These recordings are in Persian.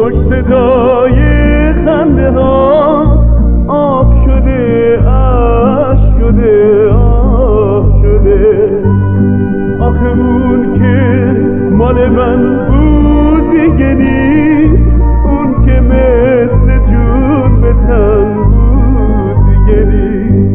خوش صدای خنده ها آب شده عشق شده آب شده. آخه اون که مال من بود دیگه نیست، اون که مثل جون به تن بود دیگه نیست.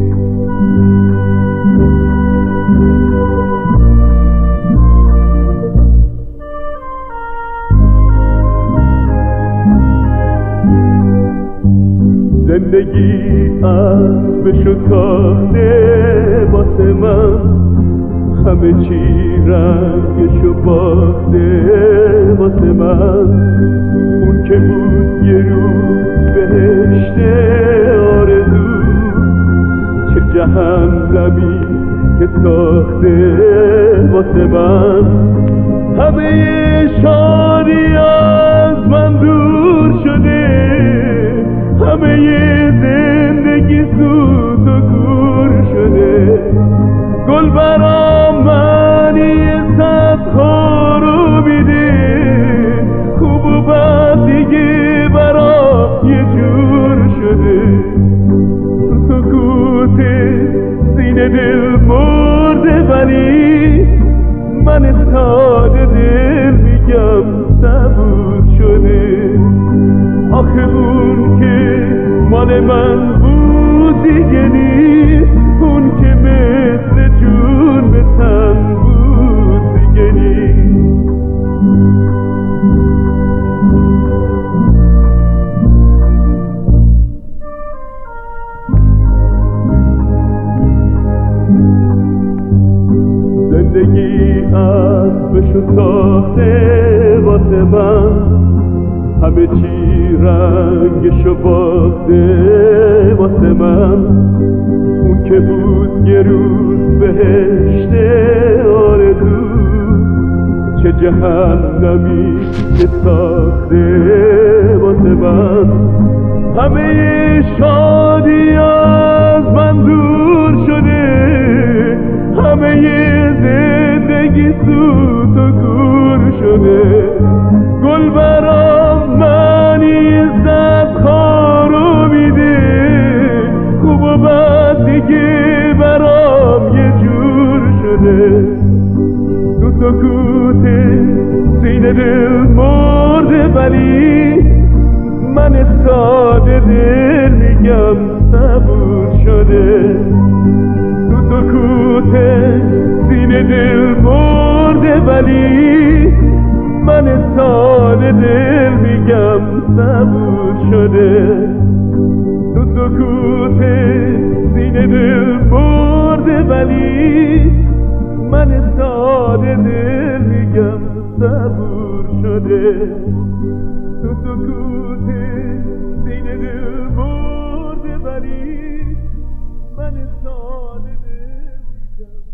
زندگی اسبشو تاخته واسه من، همه چی رنگشو باخته واسه من. اون که بود یه روز بهشت آرزو، چه جهنمی که ساخته واسه من. همه شادی از من دور شده، همه زندگی سوت و کور شده. گل برام منی صد خارو میده، خوب و بد دیگه برام یه جور شده. سکوت سینه دل مرده، ولی من ساده دل میگم صبور شده. آخه اون که مال من بود دیگه نیست، اون که مثل جون به تن بود دیگه نیست. زندگی اسبشو ساخته واسه من، همه چی رنگشو باخته واسه من. اون که بود یه روز بهشت آرزو، چه جهنمی که ساخته واسه من. همه شادی از من دور شده، همه زندگی سوت و کور شده. گل برام منی صد خارو میده، خوب و بد دیگه برام یه جور شده. تو سکوت سینه دل مرده، ولی من ساده دل میگم صبور شده. تو سکوت سینه دل مرده، ولی من ساده دل میگم صبور شده. تو سکوت سینه دل مرده، ولی من ساده دل میگم صبور شده. تو سکوت سینه دل مرده، ولی من ساده دل میگم